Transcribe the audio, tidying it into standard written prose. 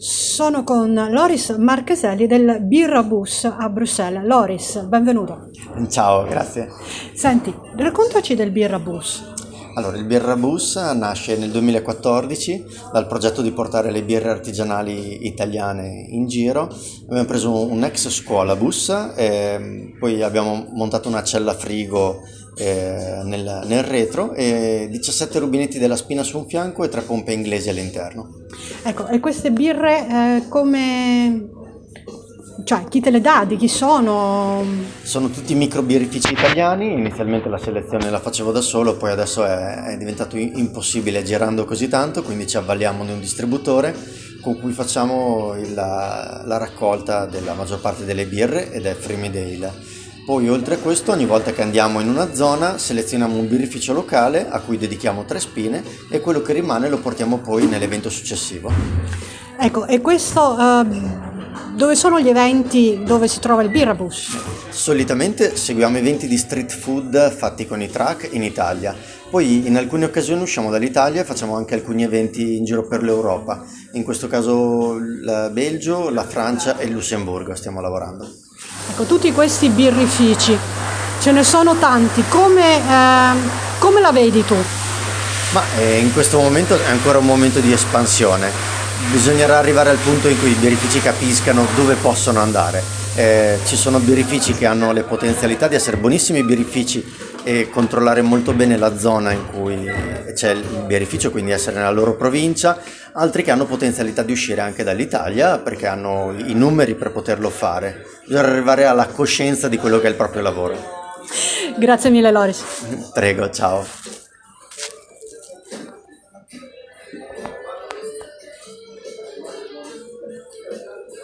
Sono con Loris Marcheselli del Birra Bus a Bruxelles. Loris, benvenuto. Ciao, grazie. Senti, raccontaci del Birra Bus. Allora, il Birra Bus nasce nel 2014 dal progetto di portare le birre artigianali italiane in giro. Abbiamo preso un ex scuola bus, poi abbiamo montato una cella frigo nel retro e 17 rubinetti della Spina su un fianco e 3 pompe inglesi all'interno. Ecco, e queste birre come... Cioè, chi te le dà? Di chi sono? Sono tutti microbirrifici italiani, inizialmente la selezione la facevo da solo, poi adesso è diventato impossibile girando così tanto, quindi ci avvaliamo di un distributore con cui facciamo la raccolta della maggior parte delle birre ed è Frimidale. Poi oltre a questo, ogni volta che andiamo in una zona selezioniamo un birrificio locale a cui dedichiamo 3 spine e quello che rimane lo portiamo poi nell'evento successivo. Ecco, e questo... dove sono gli eventi dove si trova il Birra Bus? Solitamente seguiamo eventi di street food fatti con i truck in Italia, poi in alcune occasioni usciamo dall'Italia e facciamo anche alcuni eventi in giro per l'Europa, in questo caso il Belgio, la Francia e il Lussemburgo stiamo lavorando. Ecco, tutti questi birrifici, ce ne sono tanti, come la vedi tu? Ma in questo momento è ancora un momento di espansione. Bisognerà arrivare al punto in cui i birrifici capiscano dove possono andare. Ci sono birrifici che hanno le potenzialità di essere buonissimi birrifici e controllare molto bene la zona in cui c'è il birrificio, quindi essere nella loro provincia, altri che hanno potenzialità di uscire anche dall'Italia perché hanno i numeri per poterlo fare. Bisogna arrivare alla coscienza di quello che è il proprio lavoro. Grazie mille, Loris. Prego, ciao.